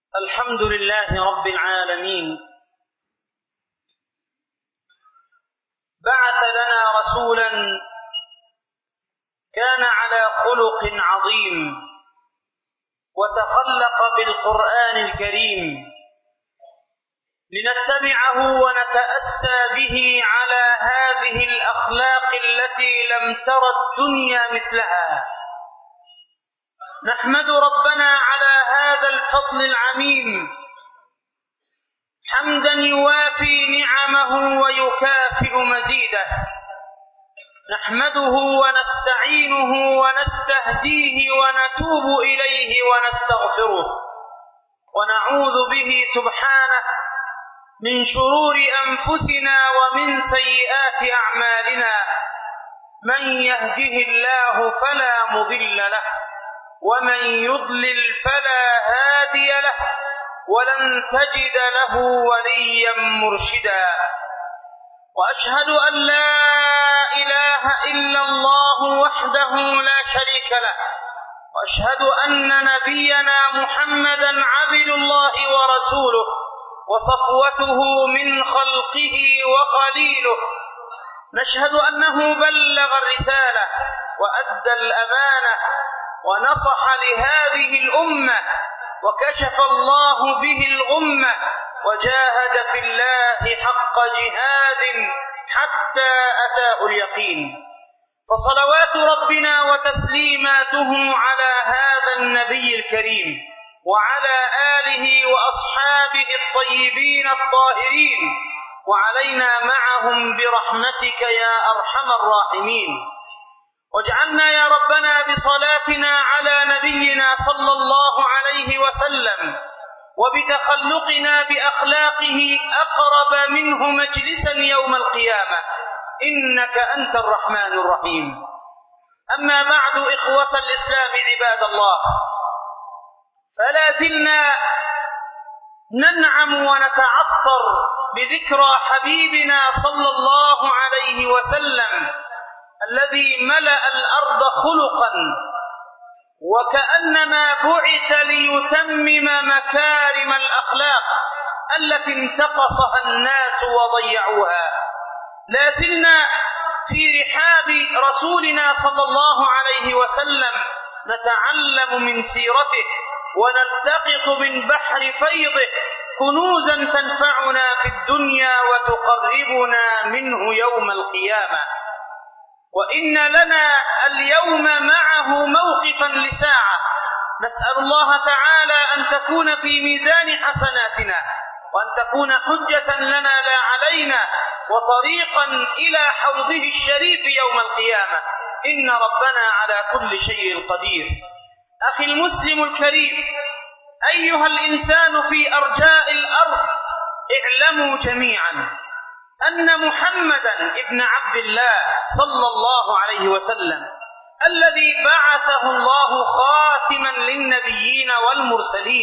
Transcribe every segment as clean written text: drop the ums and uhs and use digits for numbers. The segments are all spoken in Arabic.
الحمد لله رب العالمين. بعث لنا رسولا كان على خلق عظيم وتخلق بالقرآن الكريم لنتبعه ونتأسى به على هذه الأخلاق التي لم تر الدنيا مثلها. نحمد ربنا على هذا الفضل العميم حمدا يوافي نعمه ويكافئ مزيده. نحمده ونستعينه ونستهديه ونتوب إليه ونستغفره، ونعوذ به سبحانه من شرور أنفسنا ومن سيئات أعمالنا. من يهده الله فلا مضل له ومن يضلل فلا هادي له، ولن تجد له وليا مرشدا. وأشهد أن لا إله إلا الله وحده لا شريك له، وأشهد أن نبينا محمدا عبد الله ورسوله وصفوته من خلقه وخليله. نشهد أنه بلغ الرسالة وأدى الأمانة ونصح لهذه الأمة وكشف الله به الغمة، وجاهد في الله حق جهاد حتى أتاه اليقين. فصلوات ربنا وتسليماته على هذا النبي الكريم وعلى آله وأصحابه الطيبين الطاهرين، وعلينا معهم برحمتك يا أرحم الراحمين. واجعلنا يا ربنا بصلاتنا على نبينا صلى الله عليه وسلم وبتخلقنا بأخلاقه أقرب منه مجلسا يوم القيامة، إنك أنت الرحمن الرحيم. أما بعد، إخوة الإسلام عباد الله، فلا زلنا ننعم ونتعطر بذكرى حبيبنا صلى الله عليه وسلم الذي ملأ الأرض خلقا، وكأنما بعث ليتمم مكارم الأخلاق التي انتقصها الناس وضيعوها. لا زلنا في رحاب رسولنا صلى الله عليه وسلم نتعلم من سيرته ونلتقط من بحر فيضه كنوزا تنفعنا في الدنيا وتقربنا منه يوم القيامة. وإن لنا اليوم معه موقفا لساعة، نسأل الله تعالى أن تكون في ميزان حسناتنا، وأن تكون حجة لنا لا علينا، وطريقا إلى حوضه الشريف يوم القيامة، إن ربنا على كل شيء قدير. أخي المسلم الكريم، أيها الإنسان في أرجاء الأرض، اعلموا جميعا أن محمدا ابن عبد الله صلى الله عليه وسلم الذي بعثه الله خاتما للنبيين والمرسلين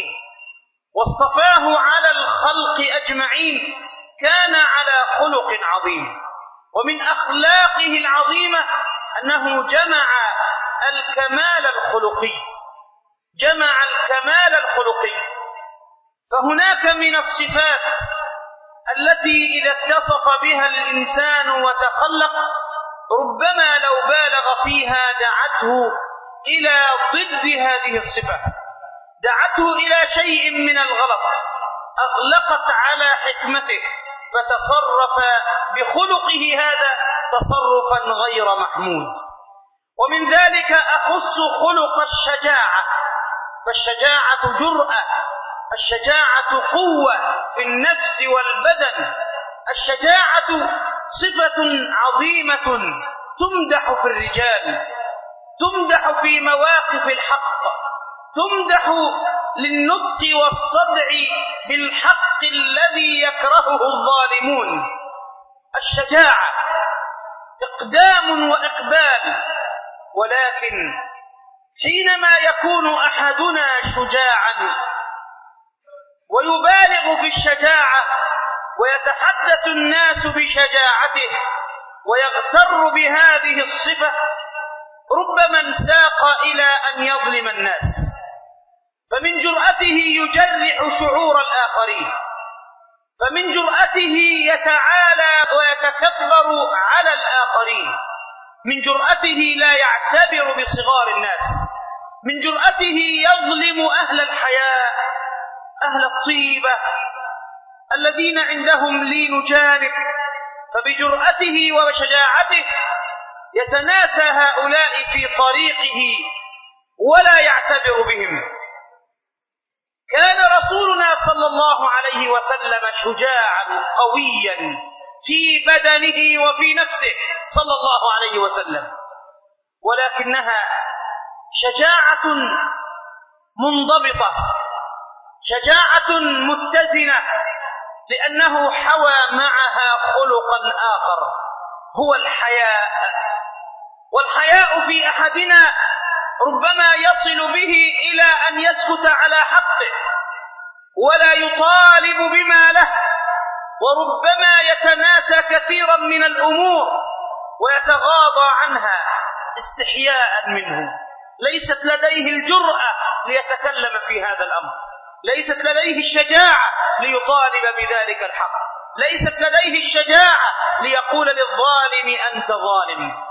واصطفاه على الخلق أجمعين كان على خلق عظيم. ومن أخلاقه العظيمة أنه جمع الكمال الخلقي، جمع الكمال الخلقي. فهناك من الصفات التي إذا اتصف بها الإنسان وتخلق ربما لو بالغ فيها دعته إلى ضد هذه الصفة، دعته إلى شيء من الغلط، أغلقت على حكمته فتصرف بخلقه هذا تصرفا غير محمود. ومن ذلك أخص خلق الشجاعة، فالشجاعة جرأة، الشجاعة قوة في النفس والبدن. الشجاعة صفة عظيمة تمدح في الرجال، تمدح في مواقف الحق، تمدح للنطق والصدع بالحق الذي يكرهه الظالمون. الشجاعة إقدام وإقبال. ولكن حينما يكون أحدنا شجاعا ويبالغ في الشجاعة ويتحدث الناس بشجاعته ويغتر بهذه الصفة، ربما انساق إلى أن يظلم الناس. فمن جرأته يجرح شعور الآخرين، فمن جرأته يتعالى ويتكبر على الآخرين، من جرأته لا يعتبر بصغار الناس، من جرأته يظلم أهل الحياء، أهل الطيبة الذين عندهم لين جانب، فبجرأته وشجاعته يتناسى هؤلاء في طريقه ولا يعتبر بهم. كان رسولنا صلى الله عليه وسلم شجاعا قويا في بدنه وفي نفسه صلى الله عليه وسلم، ولكنها شجاعة منضبطة، شجاعة متزنة، لأنه حوى معها خلقا آخر هو الحياء. والحياء في أحدنا ربما يصل به إلى أن يسكت على حقه ولا يطالب بما له، وربما يتناسى كثيرا من الأمور ويتغاضى عنها استحياء منه، ليست لديه الجرأة ليتكلم في هذا الأمر، ليست لديه الشجاعة ليطالب بذلك الحق، ليست لديه الشجاعة ليقول للظالم أنت ظالم.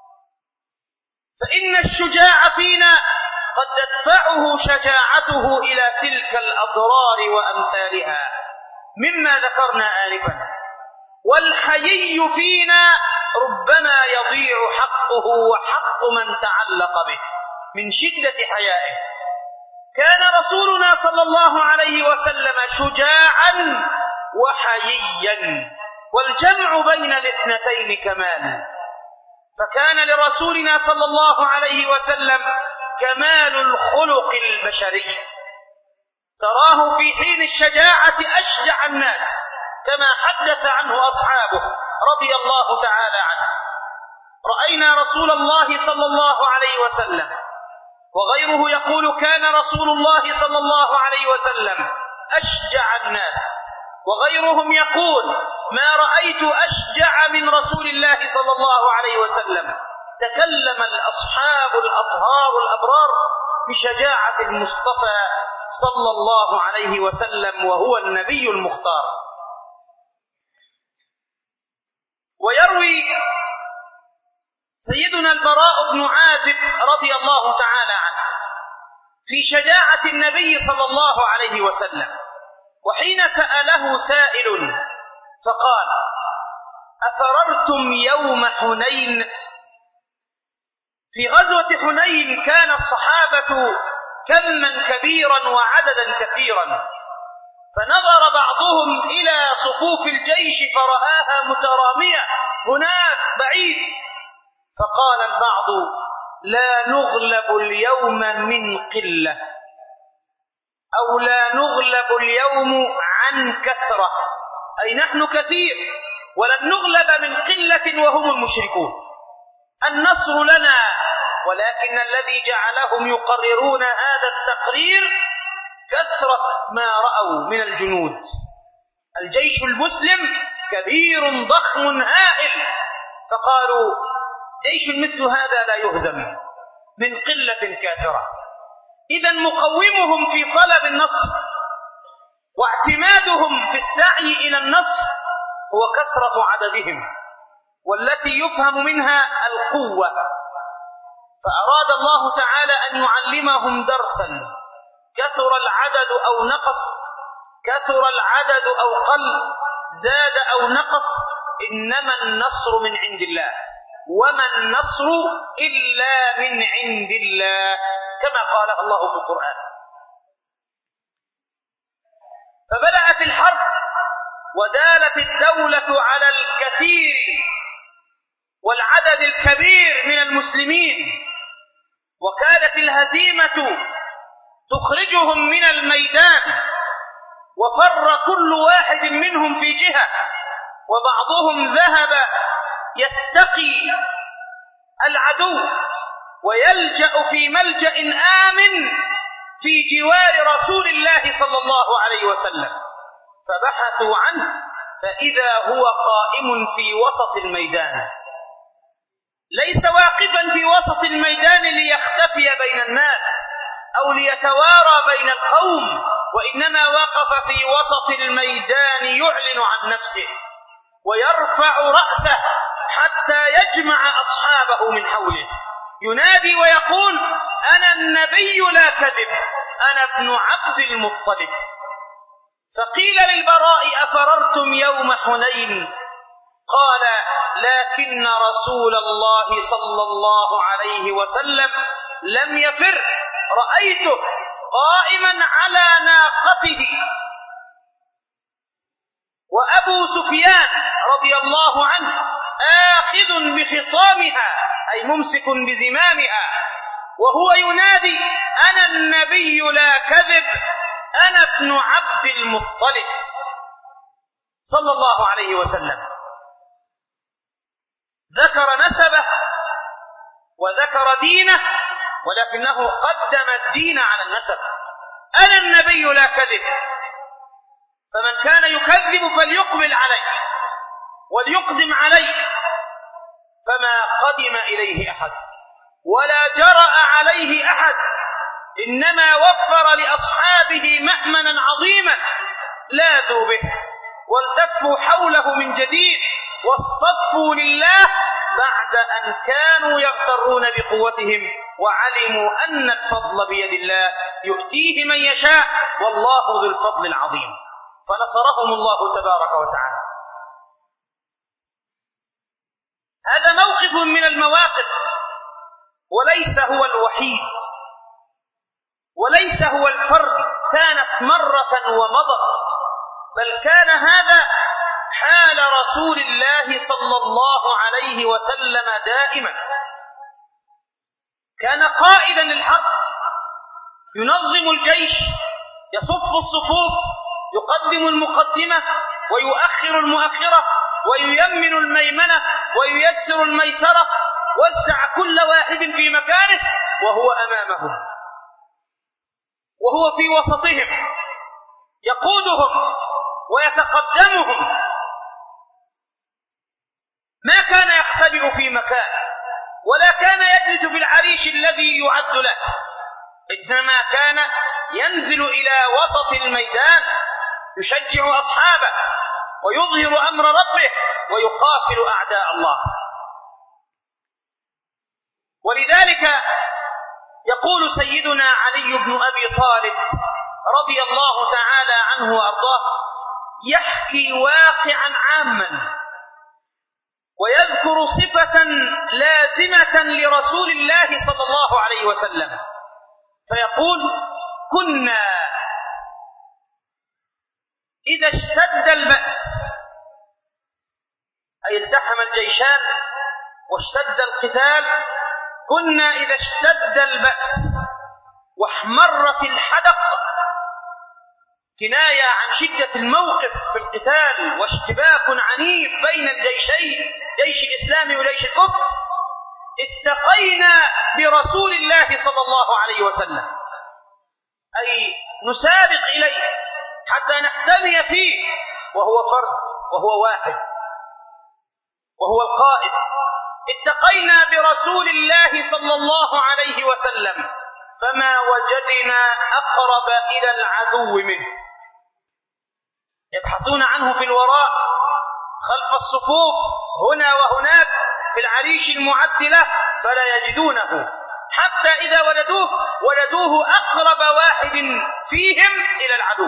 فإن الشجاع فينا قد تدفعه شجاعته إلى تلك الأضرار وأمثالها مما ذكرنا آنفا، والحيي فينا ربما يضيع حقه وحق من تعلق به من شدة حيائه. كان رسولنا صلى الله عليه وسلم شجاعا وحييا، والجمع بين الاثنتين كمال، فكان لرسولنا صلى الله عليه وسلم كمال الخلق البشري، تراه في حين الشجاعة أشجع الناس كما حدث عنه أصحابه رضي الله تعالى عنه. رأينا رسول الله صلى الله عليه وسلم وغيره يقول كان رسول الله صلى الله عليه وسلم أشجع الناس، وغيرهم يقول ما رأيت أشجع من رسول الله صلى الله عليه وسلم. تكلم الأصحاب الأطهار الأبرار بشجاعة المصطفى صلى الله عليه وسلم وهو النبي المختار. ويروي سيدنا البراء بن عازب رضي الله تعالى عنه في شجاعة النبي صلى الله عليه وسلم، وحين سأله سائل فقال أفررتم يوم حنين؟ في غزوة حنين كان الصحابة كما كبيرا وعددا كثيرا، فنظر بعضهم إلى صفوف الجيش فرآها مترامية هناك بعيد، فقال البعض لا نغلب اليوم من قلة، أو لا نغلب اليوم عن كثرة، أي نحن كثير ولن نغلب من قلة وهم المشركون، النصر لنا. ولكن الذي جعلهم يقررون هذا التقرير كثرة ما رأوا من الجنود. الجيش المسلم كبير ضخم هائل، فقالوا جيش مثل هذا لا يهزم من قلة كاثرة. إذن مقومهم في طلب النصر واعتمادهم في السعي إلى النصر هو كثرة عددهم، والتي يفهم منها القوة. فأراد الله تعالى أن يعلمهم درسا، كثر العدد أو نقص، كثر العدد أو قل، زاد أو نقص، إنما النصر من عند الله، وما النصر إلا من عند الله، كما قالها الله في القرآن. فبدأت الحرب ودالت الدولة على الكثير والعدد الكبير من المسلمين، وكانت الهزيمة تخرجهم من الميدان، وفر كل واحد منهم في جهة، وبعضهم ذهب يتقي العدو ويلجأ في ملجأ آمن في جوار رسول الله صلى الله عليه وسلم، فبحثوا عنه فإذا هو قائم في وسط الميدان، ليس واقفا في وسط الميدان ليختفي بين الناس أو ليتوارى بين القوم، وإنما وقف في وسط الميدان يعلن عن نفسه ويرفع رأسه حتى يجمع أصحابه من حوله، ينادي ويقول: أنا النبي لا كذب، أنا ابن عبد المطلب. فقيل للبراء: أفررتم يوم حنين؟ قال: لكن رسول الله صلى الله عليه وسلم لم يفر، رأيته قائما على ناقته، وأبو سفيان رضي الله عنه آخذ بخطامها أي ممسك بزمامها، وهو ينادي: أنا النبي لا كذب، أنا ابن عبد المطلب صلى الله عليه وسلم. ذكر نسبه وذكر دينه، ولكنه قدم الدين على النسب. أنا النبي لا كذب، فمن كان يكذب فليقبل عليه وليقدم عليه، فما قدم إليه أحد ولا جرأ عليه أحد، إنما وفر لأصحابه مأمنا عظيما لاذوا به والتفوا حوله من جديد واصطفوا لله بعد أن كانوا يغترون بقوتهم وعلموا أن الفضل بيد الله يؤتيه من يشاء والله ذو الفضل العظيم، فنصرهم الله تبارك وتعالى. هذا موقف من المواقف، وليس هو الوحيد وليس هو الفرد، كانت مرة ومضت، بل كان هذا حال رسول الله صلى الله عليه وسلم دائما. كان قائدا للحق، ينظم الجيش، يصف الصفوف، يقدم المقدمة ويؤخر المؤخرة، وييمن الميمنة وييسر الميسرة، وسع كل واحد في مكانه وهو أمامهم وهو في وسطهم، يقودهم ويتقدمهم، ما كان يختبئ في مكان ولا كان يجلس في العريش الذي يعد له، إنما كان ينزل إلى وسط الميدان يشجع أصحابه ويظهر أمر ربه ويقاتل أعداء الله. ولذلك يقول سيدنا علي بن أبي طالب رضي الله تعالى عنه وأرضاه، يحكي واقعا عاما ويذكر صفة لازمة لرسول الله صلى الله عليه وسلم، فيقول: كنا إذا اشتد البأس، أي التحم الجيشان واشتد القتال، كنا إذا اشتد البأس واحمرت الحدق، كناية عن شدة الموقف في القتال واشتباك عنيف بين الجيشين، جيش الإسلام وجيش الكفر، اتقينا برسول الله صلى الله عليه وسلم، أي نسابق إليه حتى نحتمي فيه، وهو فرد وهو واحد وهو القائد. اتقينا برسول الله صلى الله عليه وسلم فما وجدنا أقرب إلى العدو منه، يبحثون عنه في الوراء خلف الصفوف هنا وهناك في العريش المعد له فلا يجدونه، حتى إذا وجدوه أقرب واحد فيهم إلى العدو،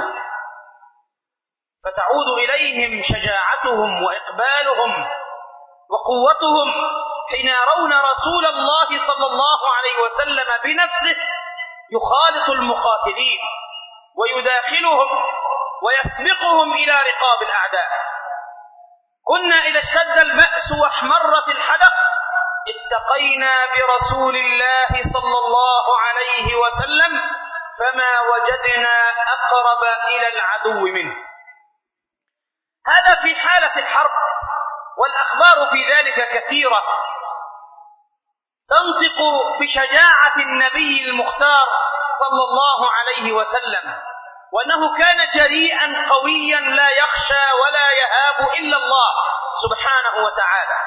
فتعود إليهم شجاعتهم وإقبالهم وقوتهم حين يرون رسول الله صلى الله عليه وسلم بنفسه يخالط المقاتلين ويداخلهم ويسبقهم إلى رقاب الأعداء. كنا إذا اشتد البأس واحمرت الحدق اتقينا برسول الله صلى الله عليه وسلم فما وجدنا أقرب إلى العدو منه. هذا في حالة الحرب، والأخبار في ذلك كثيرة تنطق بشجاعة النبي المختار صلى الله عليه وسلم، وأنه كان جريئا قويا لا يخشى ولا يهاب إلا الله سبحانه وتعالى.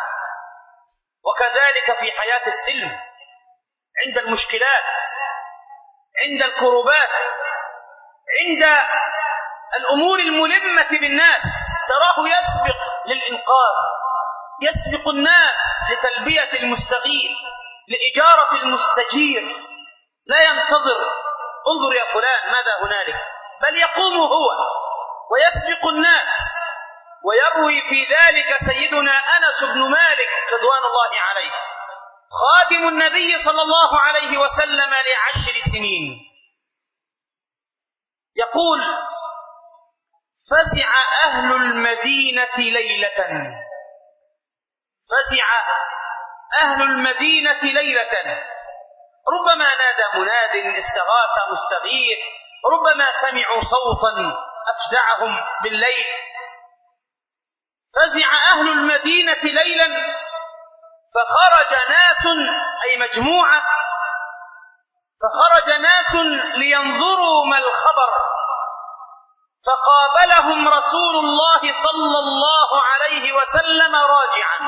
وكذلك في حياة السلم، عند المشكلات، عند الكربات، عند الأمور الملمة بالناس تراه يسبق للإنقاذ، يسبق الناس لتلبية المستغيث، لإجارة المستجير، لا ينتظر انظر يا فلان ماذا هنالك، بل يقوم هو ويسبق الناس. ويروي في ذلك سيدنا أنس بن مالك رضوان الله عليه خادم النبي صلى الله عليه وسلم ل10 سنين، يقول: فزع أهل المدينة ليلة، فزع أهل المدينة ليلة، ربما نادى مناد، استغاث مستغيث، ربما سمعوا صوتا أفزعهم بالليل. فزع أهل المدينة ليلا، فخرج ناس أي مجموعة، فخرج ناس لينظروا ما الخبر، فقابلهم رسول الله صلى الله عليه وسلم راجعا،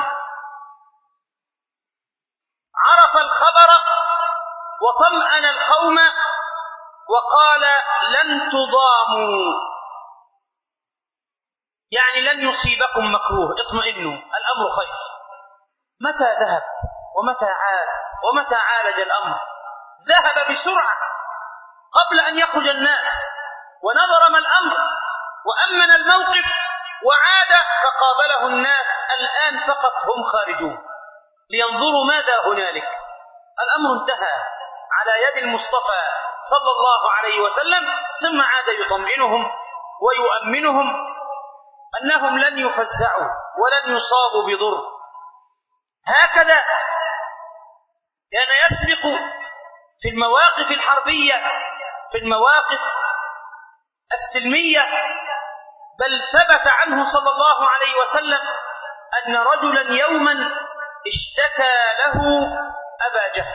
عرف الخبر وطمأن القوم وقال: لن تضاموا، يعني لن يصيبكم مكروه، اطمئنوا، الأمر خير. متى ذهب ومتى عاد ومتى عالج الأمر؟ ذهب بسرعة قبل أن يخرج الناس ونظر ما الأمر وأمن الموقف، وعاد فقابله الناس الآن فقط هم خارجون لينظروا ماذا هنالك. الأمر انتهى على يد المصطفى صلى الله عليه وسلم، ثم عاد يطمئنهم ويؤمنهم أنهم لن يفزعوا ولن يصابوا بضر. هكذا كان يسبق في المواقف الحربية، في المواقف السلمية. بل ثبت عنه صلى الله عليه وسلم أن رجلا يوما اشتكى له أبا جهل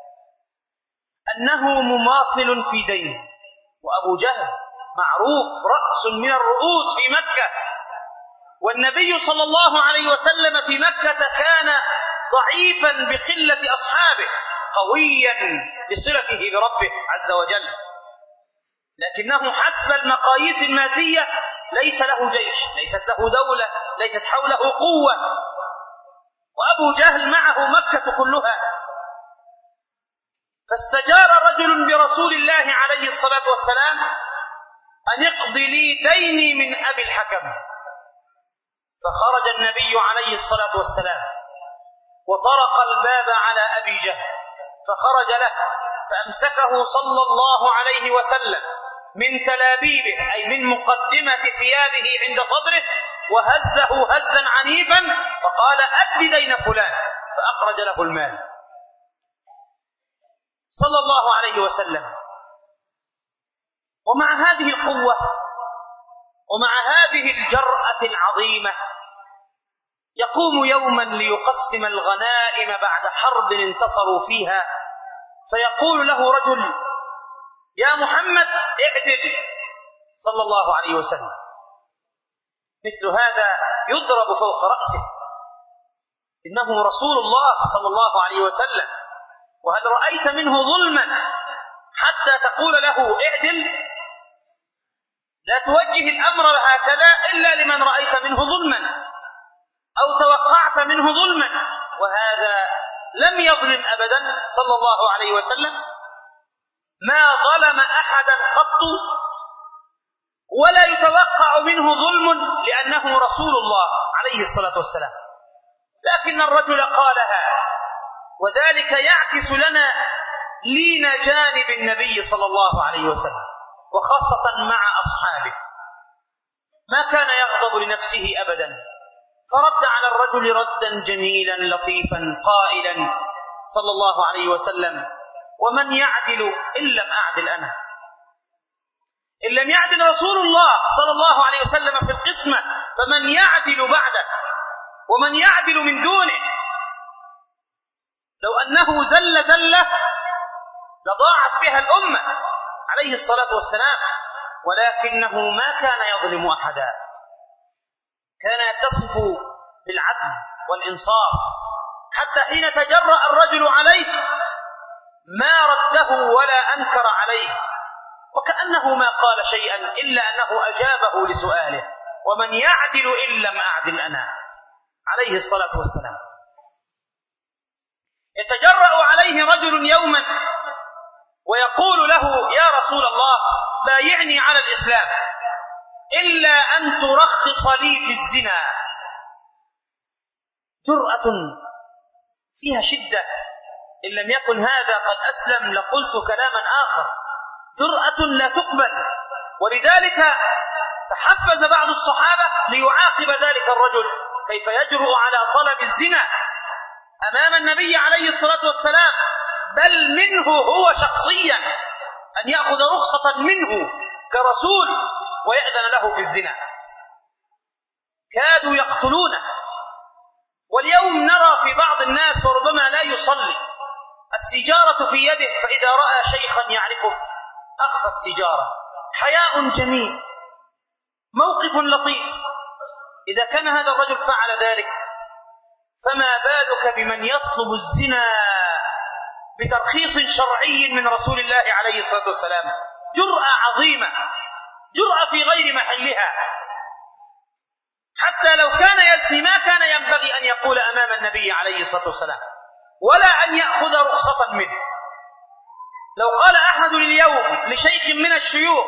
أنه مماطل في دينه، وأبو جهل معروف رأس من الرؤوس في مكة، والنبي صلى الله عليه وسلم في مكة كان ضعيفا بقلة أصحابه، قويا بصلته بربه عز وجل، لكنه حسب المقاييس المادية ليس له جيش، ليست له دولة، ليست حوله قوة، وأبو جهل معه مكة كلها. فاستجار رجل برسول الله عليه الصلاة والسلام أن اقض لي ديني من أبي الحكم. فخرج النبي عليه الصلاة والسلام وطرق الباب على أبي جهل، فخرج له فأمسكه صلى الله عليه وسلم من تلابيبه أي من مقدمة ثيابه عند صدره، وهزه هزا عنيفا، فقال: أد دين فلان، فأخرج له المال صلى الله عليه وسلم. ومع هذه القوة ومع هذه الجرأة العظيمة يقوم يوما ليقسم الغنائم بعد حرب انتصروا فيها، فيقول له رجل: يا محمد اعدل، صلى الله عليه وسلم. مثل هذا يضرب فوق رأسه، إنه رسول الله صلى الله عليه وسلم، وهل رأيت منه ظلما حتى تقول له اعدل؟ لا توجه الأمر هكذا إلا لمن رأيت منه ظلما أو توقعت منه ظلما، وهذا لم يظلم أبدا صلى الله عليه وسلم، ما ظلم أحدا قط، ولا يتوقع منه ظلم لأنه رسول الله عليه الصلاة والسلام. لكن الرجل قالها، وذلك يعكس لنا لين جانب النبي صلى الله عليه وسلم، وخاصة مع أصحابه، ما كان يغضب لنفسه أبدا، فرد على الرجل ردا جميلا لطيفا قائلا صلى الله عليه وسلم: ومن يعدل إن لم أعدل أنا؟ إن لم يعدل رسول الله صلى الله عليه وسلم في القسمة فمن يعدل بعده، ومن يعدل من دونه؟ لو أنه زل زلة لضاعت بها الأمة عليه الصلاة والسلام، ولكنه ما كان يظلم أحدا، كان يتصف بالعدل والإنصاف، حتى حين تجرأ الرجل عليه ما رده ولا أنكر عليه، وكأنه ما قال شيئا إلا أنه أجابه لسؤاله: ومن يعدل إن لم أعدل أنا، عليه الصلاة والسلام. يتجرأ عليه رجل يوما ويقول له: يا رسول الله، بايعني على الإسلام إلا أن ترخص لي في الزنا. جرأة فيها شدة، إن لم يكن هذا قد أسلم لقلت كلاما آخر. جرأة لا تقبل، ولذلك تحفز بعض الصحابة ليعاقب ذلك الرجل كيف يجرؤ على طلب الزنا أمام النبي عليه الصلاة والسلام، بل منه هو شخصيا، أن يأخذ رخصة منه كرسول ويأذن له في الزنا. كادوا يقتلونه. واليوم نرى في بعض الناس وربما لا يصلي السيجارة في يده، فإذا رأى شيخا يعرفه أخفى السيجارة. حياء جميل، موقف لطيف. إذا كان هذا الرجل فعل ذلك، فما بالك بمن يطلب الزنا بترخيص شرعي من رسول الله عليه الصلاة والسلام؟ جرأة عظيمة، جرأة في غير محلها. حتى لو كان يزني ما كان ينبغي أن يقول أمام النبي عليه الصلاة والسلام، ولا أن يأخذ رخصة منه. لو قال أحد اليوم لشيخ من الشيوخ: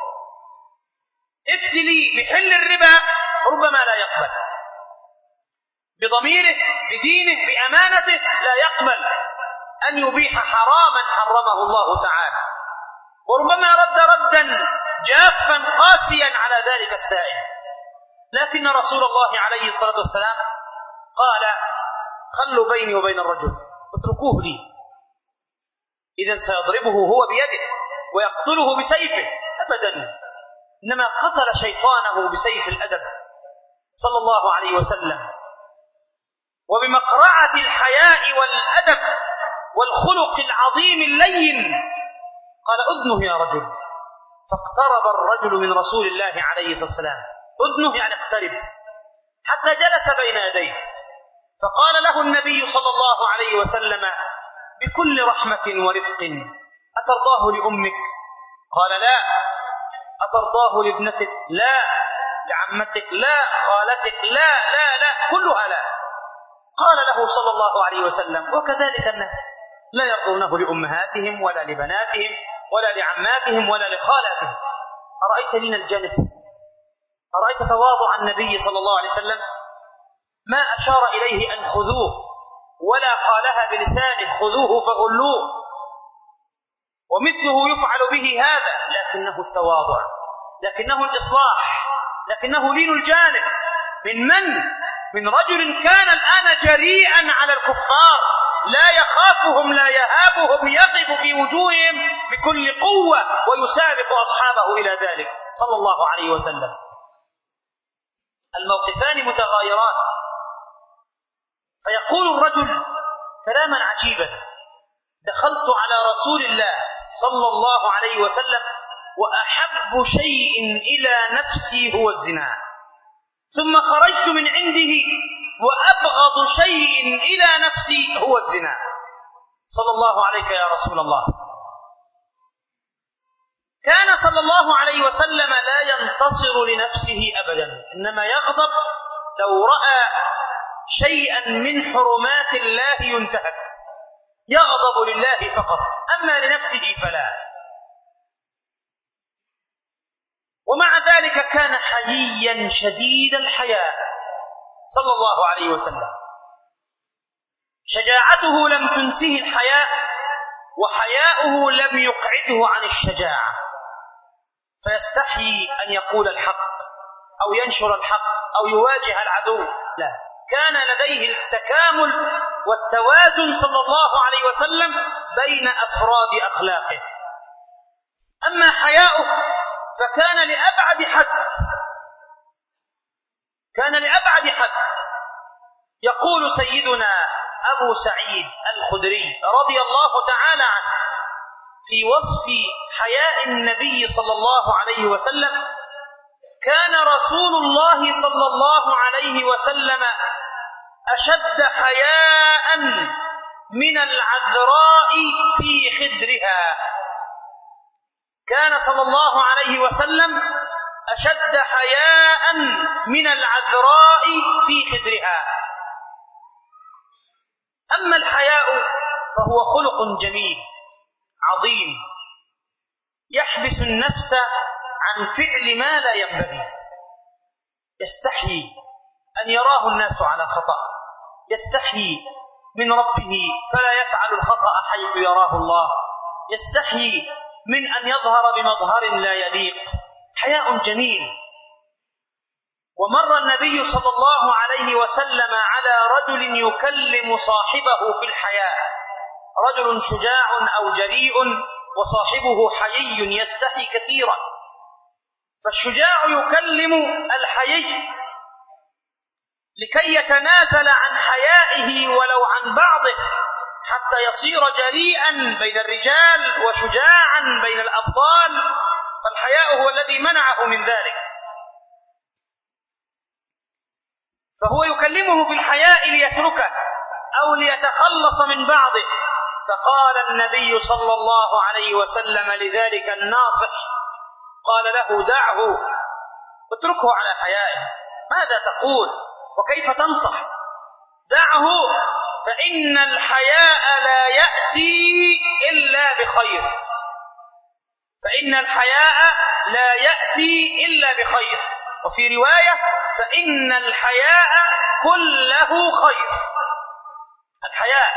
افتي لي بحل الربا، ربما لا يقبل. بضميره، بدينه، بأمانته لا يقبل أن يبيح حراما حرمه الله تعالى، وربما رد ردا جافا قاسيا على ذلك السائل. لكن رسول الله عليه الصلاة والسلام قال: خلوا بيني وبين الرجل، اتركوه لي، إذن سيضربه هو بيده ويقتله بسيفه؟ أبدا، إنما قتل شيطانه بسيف الأدب صلى الله عليه وسلم، وبمقرعة الحياء والأدب والخلق العظيم اللين. قال: أذنه يا رجل. فاقترب الرجل من رسول الله عليه الصلاة والسلام، أذنه يعني اقترب، حتى جلس بين يديه، فقال له النبي صلى الله عليه وسلم بكل رحمة ورفق: أترضاه لأمك؟ قال: لا. أترضاه لابنتك؟ لا. لعمتك؟ لا. خالتك؟ لا لا لا، كلها لا. قال له صلى الله عليه وسلم: وكذلك الناس لا يرضونه لأمهاتهم ولا لبناتهم ولا لعماتهم ولا لخالاتهم. أرأيت لين الجانب؟ أرأيت تواضع النبي صلى الله عليه وسلم؟ ما أشار إليه أن خذوه، ولا قالها بلسانه: خذوه فغلوه. ومثله يفعل به هذا، لكنه التواضع، لكنه الإصلاح، لكنه لين الجانب. من رجل كان الآن جريئا على الكفار، لا يخافهم لا يهابهم، يقف في وجوههم بكل قوة ويسابق أصحابه إلى ذلك صلى الله عليه وسلم. الموقفان متغايران. فيقول الرجل كلاما عجيبا: دخلت على رسول الله صلى الله عليه وسلم وأحب شيء إلى نفسي هو الزنا، ثم خرجت من عنده وأبغض شيء إلى نفسي هو الزنا. صلى الله عليك يا رسول الله. كان صلى الله عليه وسلم لا ينتصر لنفسه أبدا، إنما يغضب لو رأى شيئا من حرمات الله ينتهك، يغضب لله فقط، أما لنفسه فلا. ومع ذلك كان حييا شديد الحياء صلى الله عليه وسلم. شجاعته لم تنسه الحياء، وحياؤه لم يقعده عن الشجاعة، فيستحيي أن يقول الحق أو ينشر الحق أو يواجه العدو، لا، كان لديه التكامل والتوازن صلى الله عليه وسلم بين أفراد أخلاقه. أما حياؤه فكان لأبعد حد، كان لأبعد حد. يقول سيدنا أبو سعيد الخدري رضي الله تعالى عنه في وصف حياء النبي صلى الله عليه وسلم: كان رسول الله صلى الله عليه وسلم أشد حياء من العذراء في خدرها. كان صلى الله عليه وسلم أشد حياء من العذراء في خدرها. أما الحياء فهو خلق جميل عظيم يحبس النفس عن فعل ما لا ينبغي. يستحيي أن يراه الناس على خطأ، يستحيي من ربه فلا يفعل الخطأ حيث يراه الله، يستحيي من أن يظهر بمظهر لا يليق. حياء جميل. ومر النبي صلى الله عليه وسلم على رجل يكلم صاحبه في الحياء، رجل شجاع أو جريء وصاحبه حيي يستحي كثيرا، فالشجاع يكلم الحيي لكي يتنازل عن حيائه ولو عن بعضه حتى يصير جريئا بين الرجال وشجاعا بين الأبطال، فالحياء هو الذي منعه من ذلك. فهو يكلمه في الحياء ليتركه أو ليتخلص من بعضه، فقال النبي صلى الله عليه وسلم لذلك الناصح، قال له دعه اتركه على حيائه، ماذا تقول وكيف تنصح؟ دعه، فإن الحياء لا يأتي إلا بخير، فإن الحياء لا يأتي إلا بخير. وفي رواية فإن الحياء كله خير. الحياء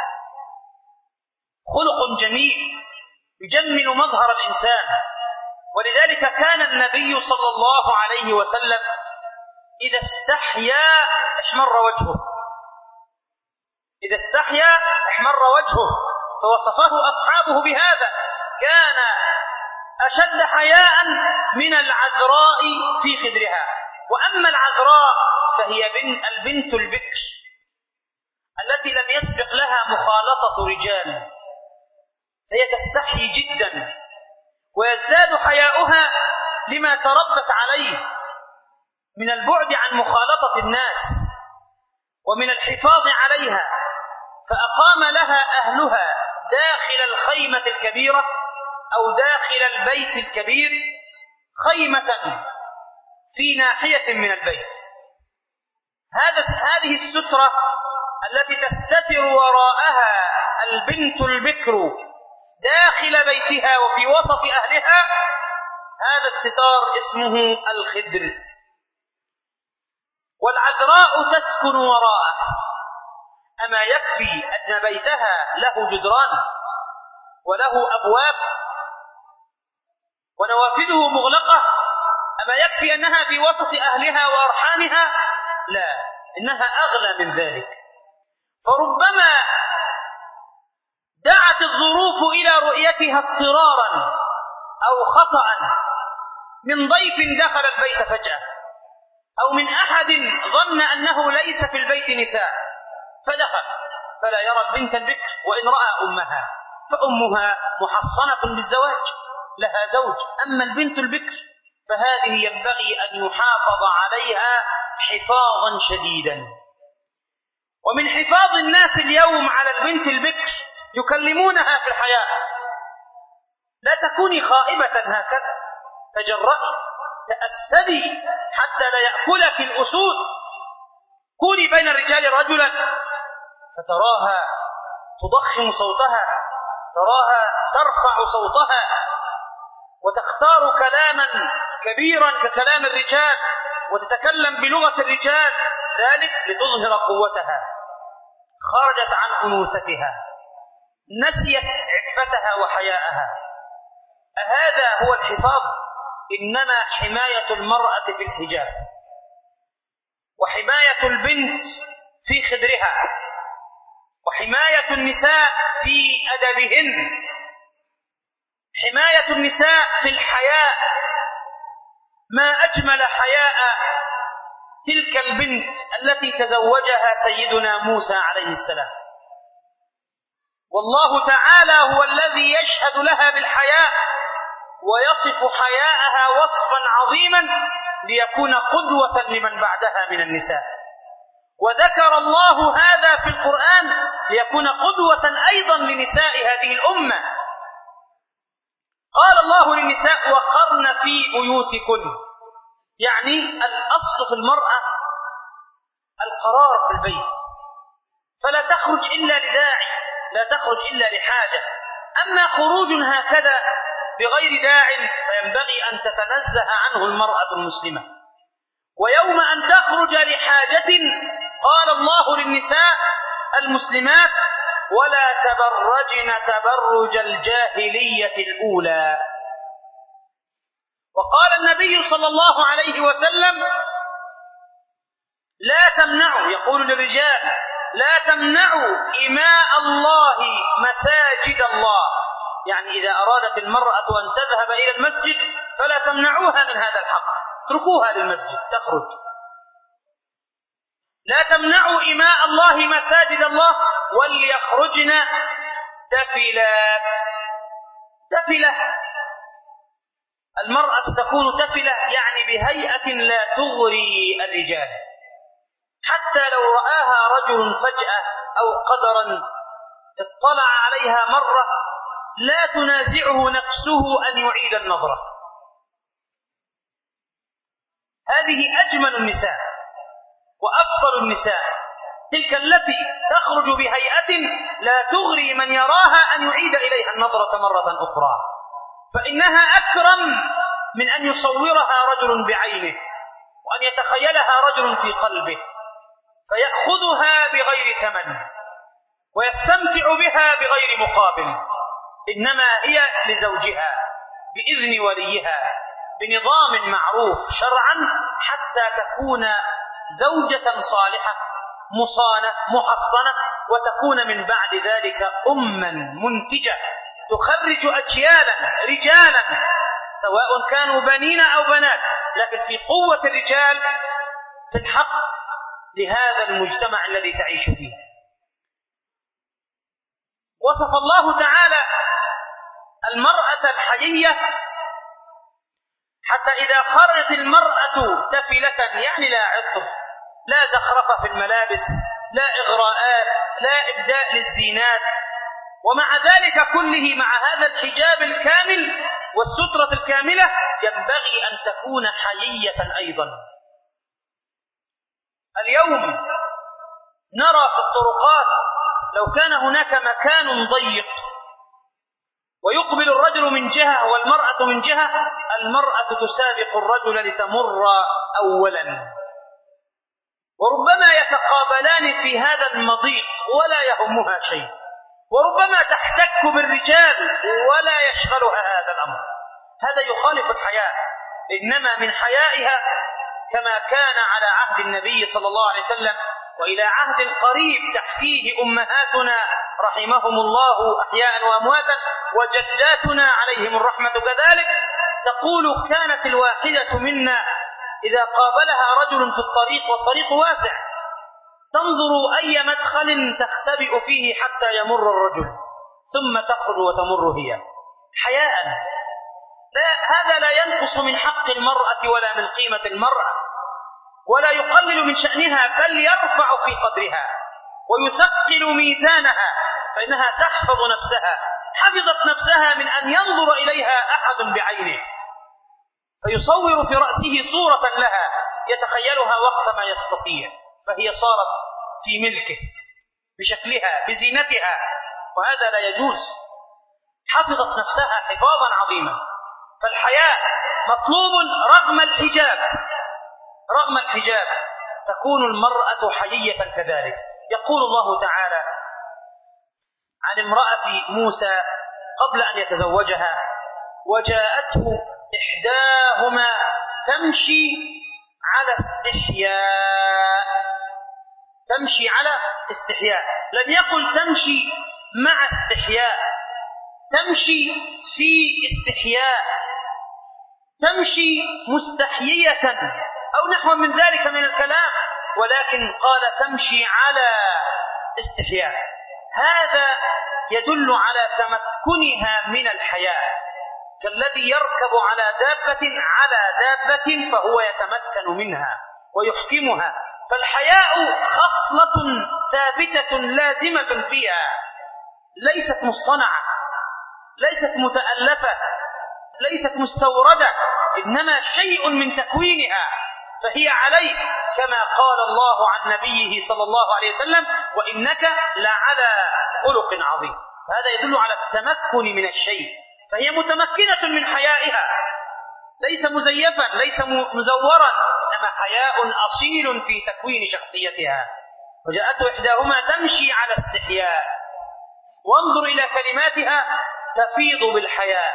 خلق جميل يجمل مظهر الإنسان، ولذلك كان النبي صلى الله عليه وسلم إذا استحيا احمر وجهه، إذا استحيا احمر وجهه، فوصفه أصحابه بهذا: كان أشد حياء من العذراء في خدرها. وأما العذراء فهي البنت البكر التي لم يسبق لها مخالطة رجال، فهي تستحي جدا ويزداد حياؤها لما تربت عليه من البعد عن مخالطة الناس ومن الحفاظ عليها، فأقام لها أهلها داخل الخيمة الكبيرة أو داخل البيت الكبير خيمة في ناحية من البيت. هذه السترة التي تستتر وراءها البنت البكر داخل بيتها وفي وسط أهلها، هذا الستار اسمه الخدر. والعذراء تسكن وراءه، أما يكفي أن بيتها له جدران وله أبواب ونوافذه مغلقة؟ أما يكفي أنها في وسط أهلها وأرحامها؟ لا، إنها أغلى من ذلك. فربما دعت الظروف إلى رؤيتها اضطرارا أو خطأ من ضيف دخل البيت فجأة، أو من أحد ظن أنه ليس في البيت نساء فدخل فلا يرى البنت البكر، وإن رأى أمها فأمها محصنة بالزواج لها زوج. أما البنت البكر فهذه ينبغي أن يحافظ عليها حفاظا شديدا. ومن حفاظ الناس اليوم على البنت البكر يكلمونها في الحياة: لا تكوني خائبة هكذا، تجرئي، تأسدي حتى لا يأكلك الأسود، كوني بين الرجال رجلا. فتراها تضخم صوتها، تراها ترفع صوتها وتختار كلاما كبيرا ككلام الرجال وتتكلم بلغة الرجال، ذلك لتظهر قوتها. خرجت عن أنوثتها، نسيت عفتها وحياءها. أهذا هو الحفاظ؟ إنما حماية المرأة في الحجاب، وحماية البنت في خدرها، وحماية النساء في أدبهن، حماية النساء في الحياء. ما أجمل حياء تلك البنت التي تزوجها سيدنا موسى عليه السلام، والله تعالى هو الذي يشهد لها بالحياء ويصف حياءها وصفا عظيما ليكون قدوة لمن بعدها من النساء. وذكر الله هذا في القرآن ليكون قدوة أيضا لنساء هذه الأمة. قال الله للنساء وقرن في بيوتكن، يعني الأصل في المرأة القرار في البيت، فلا تخرج إلا لداعي، لا تخرج إلا لحاجة. أما خروج هكذا بغير داع فينبغي أن تتنزه عنه المرأة المسلمة. ويوم أن تخرج لحاجة قال الله للنساء المسلمات ولا تبرجن تبرج الجاهلية الأولى. وقال النبي صلى الله عليه وسلم لا تمنعوا، يقول للرجال لا تمنعوا إماء الله مساجد الله، يعني إذا أرادت المرأة أن تذهب إلى المسجد فلا تمنعوها من هذا الحق، اتركوها للمسجد تخرج. لا تمنعوا إماء الله مساجد الله وليخرجن تفلات. تفلة المرأة تكون تفلة يعني بهيئة لا تغري الرجال، حتى لو رآها رجل فجأة أو قدرا اطلع عليها مرة لا تنازعه نفسه أن يعيد النظرة. هذه أجمل النساء وأفضل النساء، تلك التي تخرج بهيئة لا تغري من يراها أن يعيد إليها النظرة مرة أخرى، فإنها أكرم من أن يصورها رجل بعينه وأن يتخيلها رجل في قلبه فيأخذها بغير ثمن ويستمتع بها بغير مقابل، إنما هي لزوجها بإذن وليها بنظام معروف شرعا حتى تكون زوجة صالحة مصانة محصنة، وتكون من بعد ذلك أما منتجة تخرج أجيالا رجالا سواء كانوا بنين أو بنات، لكن في قوة الرجال في الحق لهذا المجتمع الذي تعيش فيه. وصف الله تعالى المرأة الحيية حتى إذا خرجت المرأة تفلة، يعني لا عطر، لا زخرفة في الملابس، لا إغراءات، لا إبداء للزينات، ومع ذلك كله مع هذا الحجاب الكامل والسترة الكاملة ينبغي أن تكون حيية أيضا. اليوم نرى في الطرقات لو كان هناك مكان ضيق ويقبل الرجل من جهة والمرأة من جهة، المرأة تسابق الرجل لتمر أولا، وربما يتقابلان في هذا المضيق ولا يهمها شيء، وربما تحتك بالرجال ولا يشغلها هذا الأمر. هذا يخالف الحياء، إنما من حيائها كما كان على عهد النبي صلى الله عليه وسلم وإلى عهد قريب تحكيه أمهاتنا رحمهم الله أحياء وأمواتا وجداتنا عليهم الرحمة كذلك، تقول كانت الواحدة منا إذا قابلها رجل في الطريق والطريق واسع تنظر أي مدخل تختبئ فيه حتى يمر الرجل ثم تخرج وتمر هي حياء. هذا لا ينقص من حق المرأة ولا من قيمة المرأة ولا يقلل من شأنها، بل يرفع في قدرها ويثقل ميزانها، فإنها تحفظ نفسها، حفظت نفسها من أن ينظر إليها أحد بعينه فيصور في رأسه صورة لها يتخيلها وقت ما يستطيع، فهي صارت في ملكه بشكلها بزينتها، وهذا لا يجوز. حفظت نفسها حفاظا عظيما. فالحياء مطلوب رغم الحجاب، رغم الحجاب تكون المرأة حيية كذلك. يقول الله تعالى عن امرأة موسى قبل أن يتزوجها وجاءته إحداهما تمشي على استحياء، تمشي على استحياء، لم يقل تمشي مع استحياء، تمشي في استحياء، تمشي مستحيية أو نحو من ذلك من الكلام، ولكن قال تمشي على استحياء. هذا يدل على تمكنها من الحياء، كالذي يركب على دابة فهو يتمكن منها ويحكمها فالحياء خصلة ثابتة لازمة فيها، ليست مصطنعة، ليست متألفة، ليست مستوردة، إنما شيء من تكوينها، فهي عليه، كما قال الله عن نبيه صلى الله عليه وسلم: وإنك لعلى خلق عظيم. هذا يدل على التمكن من الشيء، فهي متمكنة من حيائها، ليس مزيفا، ليس مزورا، إنما حياء أصيل في تكوين شخصيتها. وجاءته إحداهما تمشي على استحياء، وانظر إلى كلماتها تفيض بالحياء.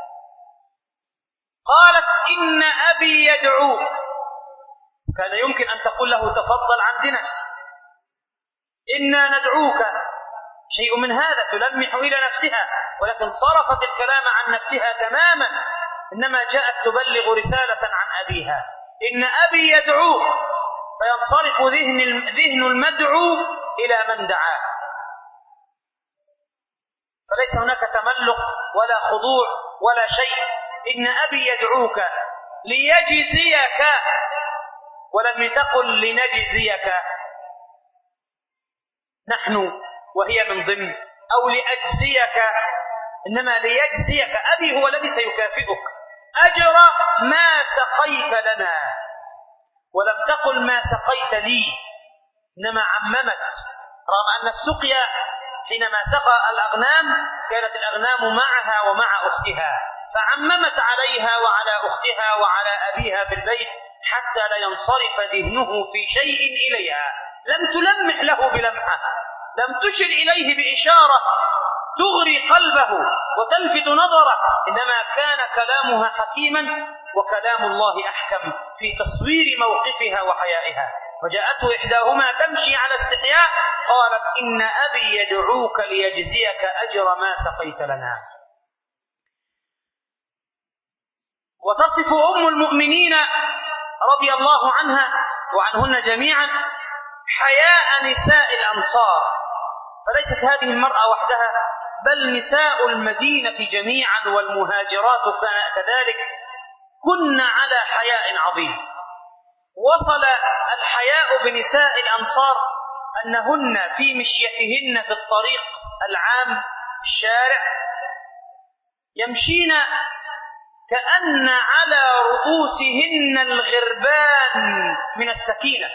قالت: إن أبي يدعوك. كان يمكن أن تقول له: تفضل عندنا، إنا ندعوك، شيء من هذا، تلمح إلى نفسها، ولكن صرفت الكلام عن نفسها تماما، إنما جاءت تبلغ رسالة عن أبيها: إن أبي يدعوك، فينصرف ذهن المدعو إلى من دعاه، فليس هناك تملق ولا خضوع ولا شيء. إن أبي يدعوك ليجزيك، ولم تقل لنجزيك نحن وهي من ضمن، أو لأجزيك، إنما ليجزيك. أبي هو الذي سيكافئك أجر ما سقيت لنا، ولم تقل ما سقيت لي، إنما عممت، رغم أن السقيا حينما سقى الأغنام كانت الأغنام معها ومع أختها، فعممت عليها وعلى أختها وعلى أبيها في البيت حتى لا ينصرف ذهنه في شيء إليها. لم تلمح له بلمحة، لم تشر إليه بإشارة تغري قلبه وتلفت نظره، إنما كان كلامها حكيما، وكلام الله أحكم في تصوير موقفها وحيائها. وجاءته إحداهما تمشي على استحياء قالت: إن أبي يدعوك ليجزيك أجر ما سقيت لنا. وتصف أم المؤمنين رضي الله عنها وعنهن جميعا حياء نساء الأنصار، فليست هذه المرأة وحدها، بل نساء المدينة جميعا والمهاجرات كذلك كن على حياء عظيم. وصل الحياء بنساء الأنصار أنهن في مشيتهن في الطريق العام الشارع يمشين كأن على رؤوسهن الغربان من السكينة،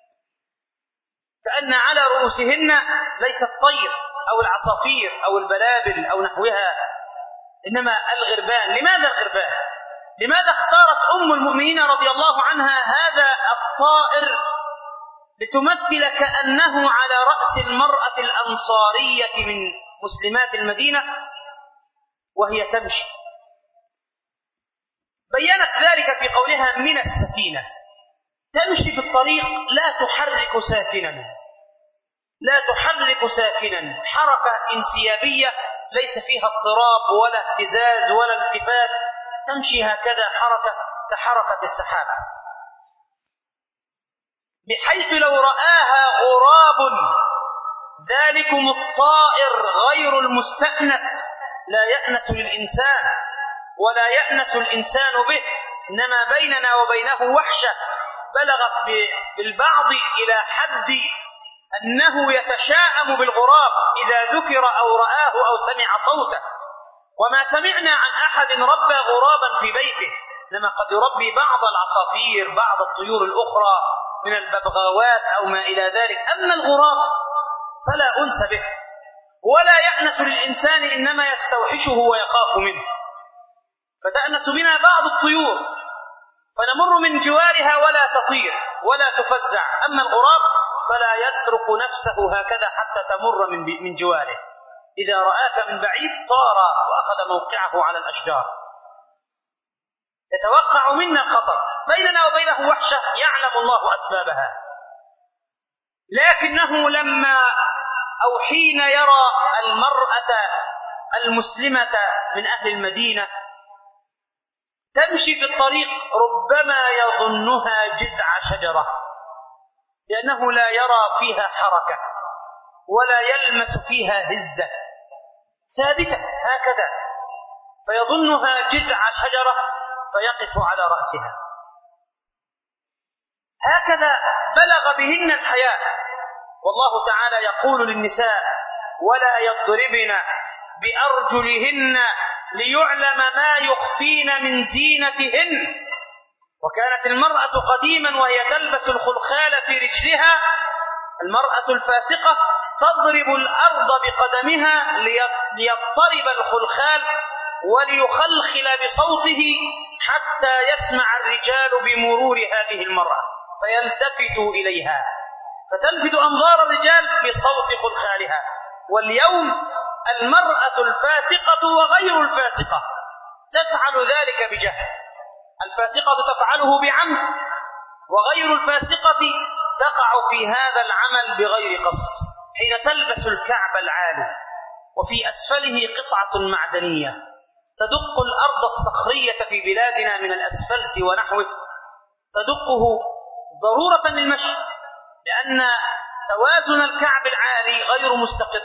كأن على رؤوسهن ليس الطير أو العصافير أو البلابل أو نحوها، إنما الغربان. لماذا الغربان؟ لماذا اختارت أم المؤمنين رضي الله عنها هذا الطائر لتمثل كأنه على رأس المرأة الأنصارية من مسلمات المدينة وهي تمشي؟ بيّنت ذلك في قولها: من السكينة، تمشي في الطريق لا تحرك ساكنا، لا تحرك ساكنا، حركة انسيابية ليس فيها اضطراب ولا اهتزاز ولا التفات، تمشي هكذا حركة كحركة السحابة، بحيث لو رآها غراب ذلكم الطائر غير المستأنس لا يأنس للإنسان ولا يأنس الإنسان به، إنما بيننا وبينه وحشة بلغت بالبعض إلى حد أنه يتشاءم بالغراب إذا ذكر أو رآه أو سمع صوته. وما سمعنا عن أحد ربى غرابا في بيته، إنما قد يربي بعض العصافير، بعض الطيور الأخرى من الببغاوات أو ما إلى ذلك. أما الغراب فلا أنس به ولا يأنس للإنسان، إنما يستوحشه ويخاف منه. فتأنس بنا بعض الطيور فنمر من جوارها ولا تطير ولا تفزع، أما الغراب فلا يترك نفسه هكذا حتى تمر من جواره، إذا رآك من بعيد طار وأخذ موقعه على الأشجار، يتوقع منا الخطر، بيننا وبينه وحشة يعلم الله أسبابها. لكنه لما أو حين يرى المرأة المسلمة من أهل المدينة تمشي في الطريق ربما يظنها جذع شجرة، لأنه لا يرى فيها حركة ولا يلمس فيها هزة، ثابتة هكذا، فيظنها جذع شجرة فيقف على رأسها. هكذا بلغ بهن الحياء. والله تعالى يقول للنساء: ولا يضربن بأرجلهن ليعلم ما يخفين من زينتهن. وكانت المرأة قديما وهي تلبس الخلخال في رجلها، المرأة الفاسقة تضرب الأرض بقدمها ليضطرب الخلخال وليخلخل بصوته حتى يسمع الرجال بمرور هذه المرأة فيلتفتوا إليها، فتلفت أنظار الرجال بصوت خلخالها. واليوم المرأة الفاسقة وغير الفاسقة تفعل ذلك بجهل، الفاسقة تفعله بعمد، وغير الفاسقة تقع في هذا العمل بغير قصد، حين تلبس الكعب العالي وفي أسفله قطعة معدنية تدق الأرض الصخرية في بلادنا من الأسفلت ونحوه، تدقه ضرورة للمشي، لأن توازن الكعب العالي غير مستقر،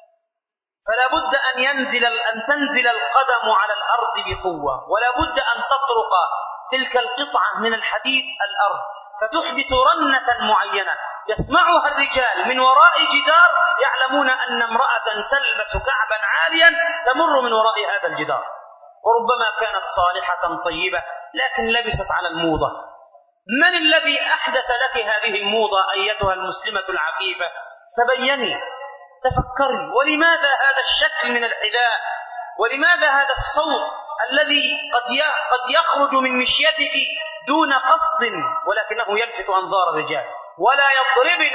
فلا بد أن تنزل القدم على الأرض بقوة، ولا بد أن تطرق تلك القطعة من الحديد الأرض فتحدث رنة معينة يسمعها الرجال من وراء جدار، يعلمون أن امرأة تلبس كعبا عاليا تمر من وراء هذا الجدار، وربما كانت صالحة طيبة لكن لبست على الموضة. من الذي أحدث لك هذه الموضة أيتها المسلمة العفيفة؟ تبيني، تفكري، ولماذا هذا الشكل من الحذاء؟ ولماذا هذا الصوت الذي قد يخرج من مشيتك دون قصد ولكنه يلفت أنظار الرجال؟ ولا يضربن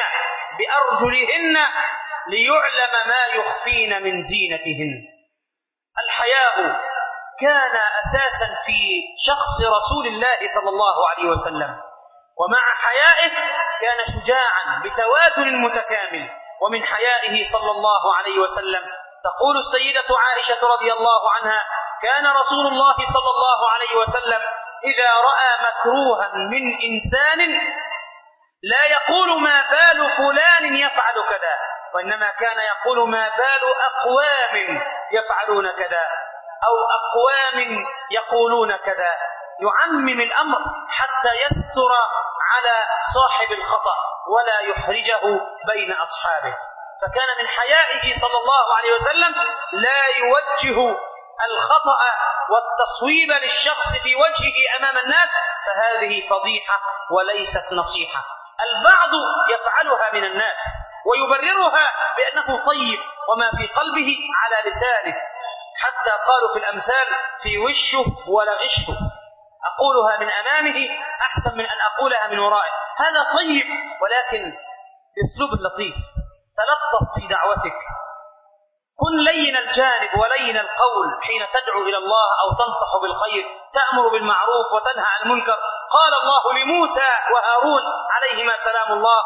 بأرجلهن ليعلم ما يخفين من زينتهن. الحياء كان أساسا في شخص رسول الله صلى الله عليه وسلم، ومع حيائه كان شجاعا بتوازن متكامل. ومن حيائه صلى الله عليه وسلم تقول السيدة عائشة رضي الله عنها: كان رسول الله صلى الله عليه وسلم إذا رأى مكروها من إنسان لا يقول ما بال فلان يفعل كذا، وإنما كان يقول ما بال أقوام يفعلون كذا أو أقوام يقولون كذا، يعمم الأمر حتى يستر على صاحب الخطأ ولا يحرجه بين أصحابه. فكان من حيائه صلى الله عليه وسلم لا يوجه الخطأ والتصويب للشخص في وجهه أمام الناس، فهذه فضيحة وليست نصيحة. البعض يفعلها من الناس ويبررها بأنه طيب وما في قلبه على لسانه، حتى قالوا في الأمثال: في وشه ولا غشه، أقولها من أمامه أحسن من أن أقولها من ورائه. هذا طيب ولكن بأسلوب لطيف، تلطف في دعوتك، كن لين الجانب ولين القول حين تدعو إلى الله أو تنصح بالخير، تأمر بالمعروف وتنهى عن المنكر. قال الله لموسى وهارون عليهما سلام الله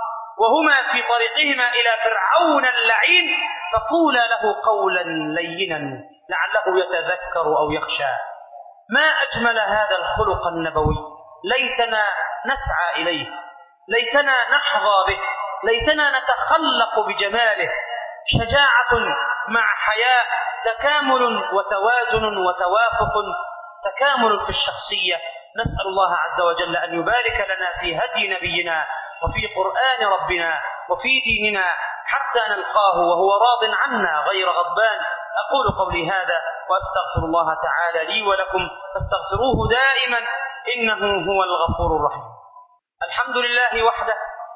وهما في طريقهما إلى فرعون اللعين: فقولا له قولا لينا لعله يتذكر أو يخشى. ما أجمل هذا الخلق النبوي، ليتنا نسعى إليه، ليتنا نحظى به، ليتنا نتخلق بجماله. شجاعة مع حياء، تكامل وتوازن وتوافق، تكامل في الشخصية. نسأل الله عز وجل أن يبارك لنا في هدي نبينا وفي قرآن ربنا وفي ديننا حتى نلقاه وهو راض عنا غير غضبان. أقول قولي هذا وأستغفر الله تعالى لي ولكم فاستغفروه دائما إنه هو الغفور الرحيم. الحمد لله وحده،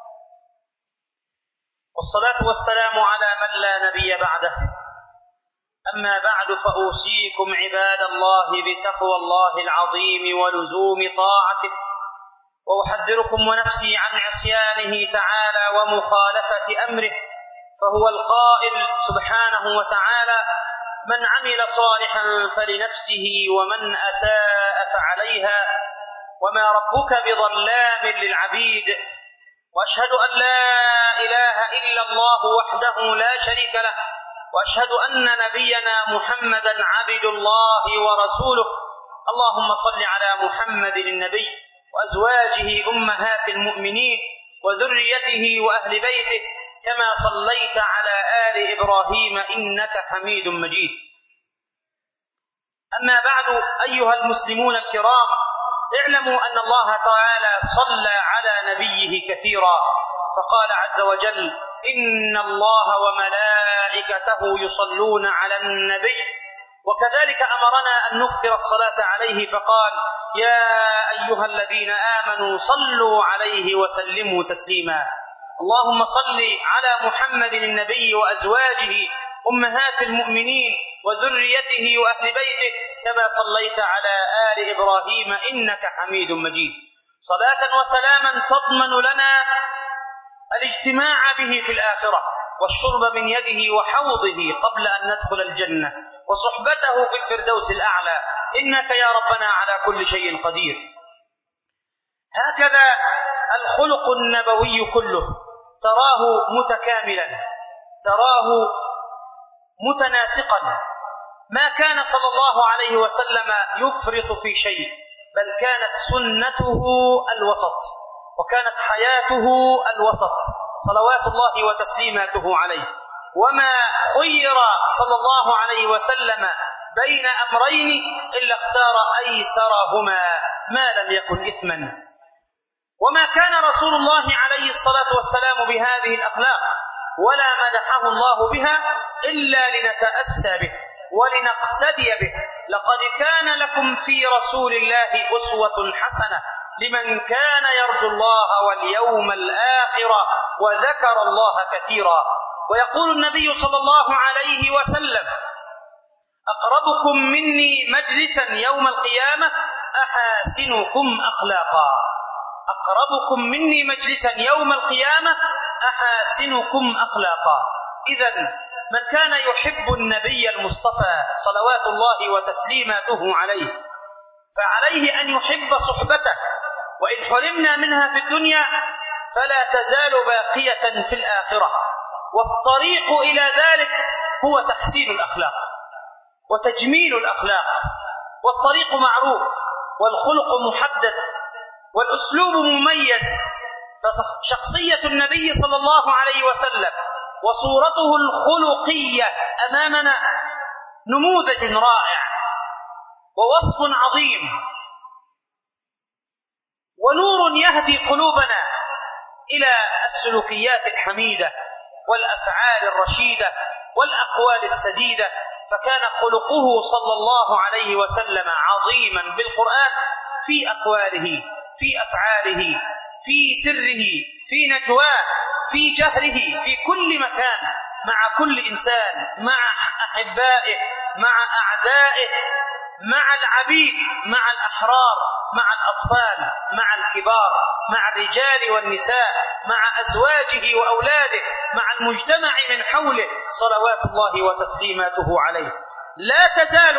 والصلاة والسلام على من لا نبي بعده. أما بعد، فأوصيكم عباد الله بتقوى الله العظيم ولزوم طاعته، وأحذركم ونفسي عن عصيانه تعالى ومخالفة أمره، فهو القائل سبحانه وتعالى: من عمل صالحا فلنفسه ومن أساء فعليها وما ربك بظلام للعبيد. وأشهد أن لا إله إلا الله وحده لا شريك له، وأشهد أن نبينا محمدا عبد الله ورسوله. اللهم صل على محمد النبي وأزواجه أمهات المؤمنين وذريته وأهل بيته كما صليت على آل إبراهيم إنك حميد مجيد. أما بعد، أيها المسلمون الكرام، اعلموا اعلموا أن الله تعالى صلى على نبيه كثيرا، فقال عز وجل: إن الله وملائكته يصلون على النبي. وكذلك أمرنا أن نكثر الصلاة عليه، فقال: يا أيها الذين آمنوا صلوا عليه وسلموا تسليما. اللهم صل على محمد النبي وأزواجه أمهات المؤمنين وذريته وأهل بيته كما صليت على آل إبراهيم إنك حميد مجيد، صلاة وسلاما تضمن لنا الاجتماع به في الآخرة والشرب من يده وحوضه قبل أن ندخل الجنة وصحبته في الفردوس الأعلى، إنك يا ربنا على كل شيء قدير. هكذا الخلق النبوي كله تراه متكاملا، تراه متناسقا، ما كان صلى الله عليه وسلم يفرط في شيء، بل كانت سنته الوسط، وكانت حياته الوسط صلوات الله وتسليماته عليه. وما خير صلى الله عليه وسلم بين أمرين إلا اختار أيسرهما ما لم يكن إثما. وما كان رسول الله عليه الصلاة والسلام بهذه الأخلاق ولا مدحه الله بها إلا لنتأسى به ولنقتدي به. لقد كان لكم في رسول الله أسوة حسنة لمن كان يرجو الله واليوم الآخر وذكر الله كثيرا. ويقول النبي صلى الله عليه وسلم: أقربكم مني مجلسا يوم القيامة أحاسنكم أخلاقا. أقربكم مني مجلسا يوم القيامة أحاسنكم أخلاقا. إذن من كان يحب النبي المصطفى صلوات الله وتسليماته عليه فعليه أن يحب صحبته، وإن حرمنا منها في الدنيا فلا تزال باقية في الآخرة. والطريق إلى ذلك هو تحسين الأخلاق وتجميل الأخلاق، والطريق معروف والخلق محدد والأسلوب مميز. فشخصية النبي صلى الله عليه وسلم وصورته الخلقية أمامنا نموذج رائع ووصف عظيم ونور يهدي قلوبنا إلى السلوكيات الحميدة والأفعال الرشيدة والأقوال السديدة. فكان خلقه صلى الله عليه وسلم عظيما بالقرآن في أقواله، في أفعاله، في سره، في نجواه، في جهره، في كل مكان، مع كل إنسان، مع أحبائه، مع أعدائه، مع العبيد، مع الأحرار، مع الأطفال، مع الكبار، مع الرجال والنساء، مع أزواجه وأولاده، مع المجتمع من حوله صلوات الله وتسليماته عليه. لا تزال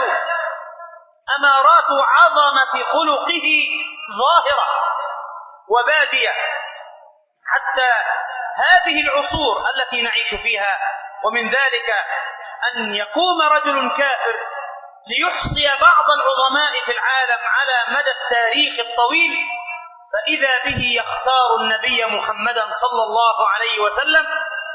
أمارات عظمة خلقه ظاهرة وبادية حتى هذه العصور التي نعيش فيها. ومن ذلك أن يقوم رجل كافر ليحصي بعض العظماء في العالم على مدى التاريخ الطويل، فإذا به يختار النبي محمدا صلى الله عليه وسلم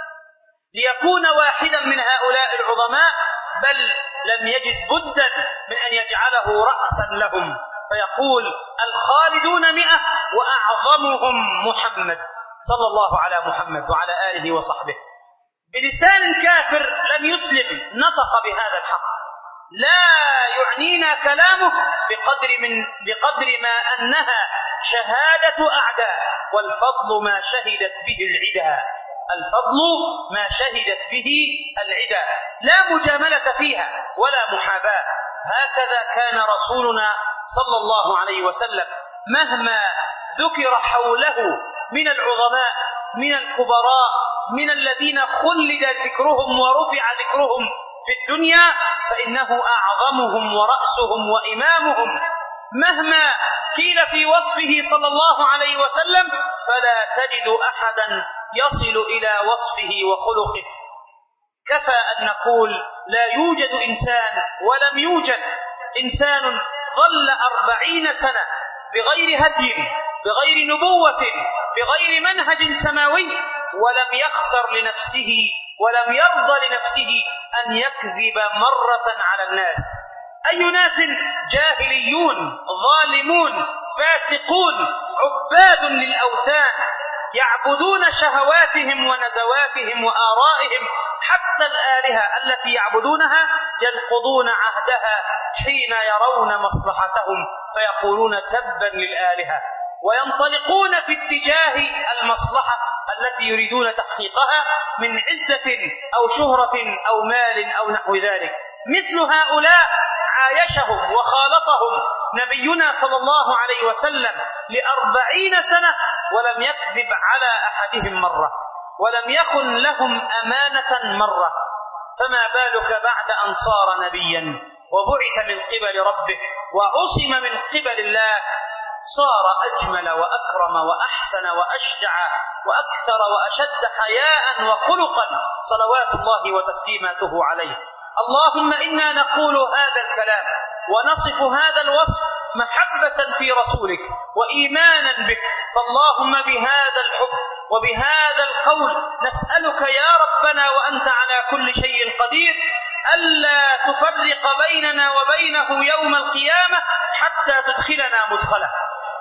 ليكون واحدا من هؤلاء العظماء، بل لم يجد بدا من أن يجعله رأسا لهم، فيقول: الخالدون 100 وأعظمهم محمد صلى الله على محمد وعلى آله وصحبه. بلسان كافر لم يسلم نطق بهذا الحق. لا يعنينا كلامه بقدر ما أنها شهادة أعداء، والفضل ما شهدت به العدا. الفضل ما شهدت به العدا، لا مجاملة فيها ولا محاباة. هكذا كان رسولنا صلى الله عليه وسلم مهما ذكر حوله من العظماء، من الكبراء، من الذين خلد ذكرهم ورفع ذكرهم في الدنيا، فإنه أعظمهم ورأسهم وإمامهم. مهما قيل في وصفه صلى الله عليه وسلم فلا تجد أحدا يصل إلى وصفه وخلقه. كفى أن نقول: لا يوجد إنسان ولم يوجد إنسان ظل 40 سنة بغير هدي، بغير نبوة، بغير منهج سماوي، ولم يختر لنفسه ولم يرضى لنفسه أن يكذب مرة على الناس. أي ناس جاهليون ظالمون فاسقون عباد للأوثان يعبدون شهواتهم ونزواتهم وآرائهم، حتى الآلهة التي يعبدونها ينقضون عهدها حين يرون مصلحتهم فيقولون تبا للآلهة، وينطلقون في اتجاه المصلحة التي يريدون تحقيقها من عزة أو شهرة أو مال أو نحو ذلك. مثل هؤلاء عايشهم وخالطهم نبينا صلى الله عليه وسلم ل40 سنة ولم يكذب على أحدهم مرة، ولم يخن لهم أمانة مرة، فما بالك بعد أن صار نبيا وبعث من قبل ربه وعصم من قبل الله، صار أجمل وأكرم وأحسن وأشجع وأكثر وأشد حياء وخلقا صلوات الله وتسليماته عليه. اللهم إنا نقول هذا الكلام ونصف هذا الوصف محبة في رسولك وإيمانا بك، فاللهم بهذا الحب وبهذا القول نسألك يا ربنا وأنت على كل شيء قدير ألا تفرق بيننا وبينه يوم القيامة حتى تدخلنا مدخله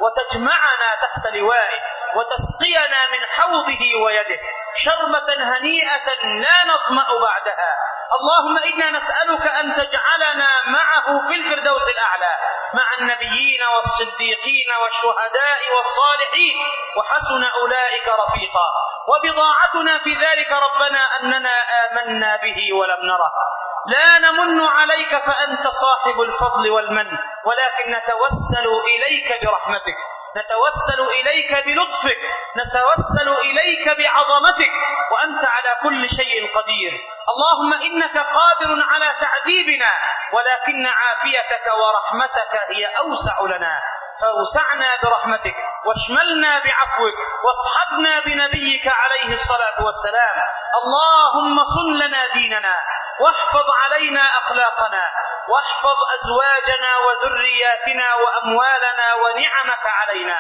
وتجمعنا تحت لوائه وتسقينا من حوضه ويده شربة هنيئة لا نظمأ بعدها. اللهم إنا نسألك أن تجعلنا معه في الفردوس الأعلى مع النبيين والصديقين والشهداء والصالحين وحسن أولئك رفيقا. وبضاعتنا في ذلك ربنا أننا آمنا به ولم نره، لا نمن عليك فأنت صاحب الفضل والمن، ولكن نتوسل إليك برحمتك، نتوسل إليك بلطفك، نتوسل إليك بعظمتك، وأنت على كل شيء قدير. اللهم إنك قادر على تعذيبنا، ولكن عافيتك ورحمتك هي أوسع لنا، فأوسعنا برحمتك واشملنا بعفوك واصحبنا بنبيك عليه الصلاة والسلام. اللهم صن لنا ديننا واحفظ علينا أخلاقنا واحفظ أزواجنا وذرياتنا وأموالنا ونعمك علينا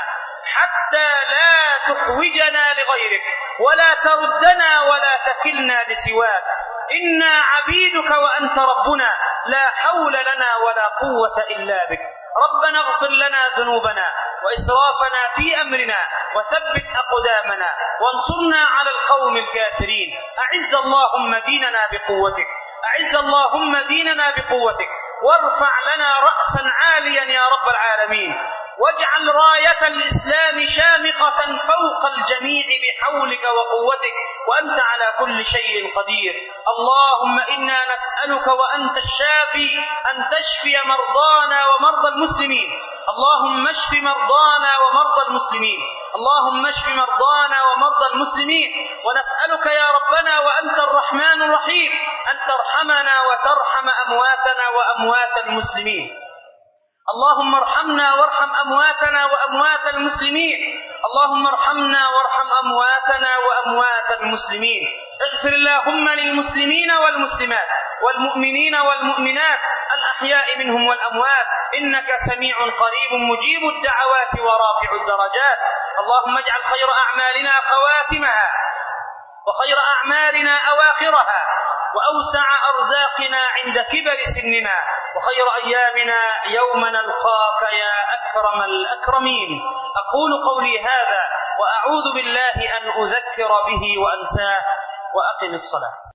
حتى لا تحوجنا لغيرك ولا تردنا ولا تكلنا لسواك. إنا عبيدك وأنت ربنا، لا حول لنا ولا قوة إلا بك. ربنا اغفر لنا ذنوبنا وإسرافنا في أمرنا وثبت أقدامنا وانصرنا على القوم الكافرين. أعز اللهم ديننا بقوتك، أعز اللهم ديننا بقوتك، وارفع لنا رأسا عاليا يا رب العالمين، واجعل راية الإسلام شامخة فوق الجميع بحولك وقوتك، وأنت على كل شيء قدير. اللهم إنا نسألك وأنت الشافي أن تشفي مرضانا ومرضى المسلمين. اللهم اشف مرضانا ومرضى المسلمين، اللهم اشف مرضانا ومرضى المسلمين. ونسألك يا ربنا وأنت الرحمن الرحيم أن ترحمنا وترحم أمواتنا وأموات المسلمين. اللهم ارحمنا وارحم أمواتنا وأموات المسلمين، اللهم ارحمنا وارحم أمواتنا وأموات المسلمين. اغفر اللهم للمسلمين والمسلمات والمؤمنين والمؤمنات الأحياء منهم والأموات، إنك سميع قريب مجيب الدعوات ورافع الدرجات. اللهم اجعل خير أعمالنا خواتمها وخير أعمالنا أواخرها وأوسع أرزاقنا عند كبر سننا وخير أيامنا يوم نلقاك يا أكرم الأكرمين. أقول قولي هذا وأعوذ بالله أن أذكر به وأنساه، وأقم الصلاة.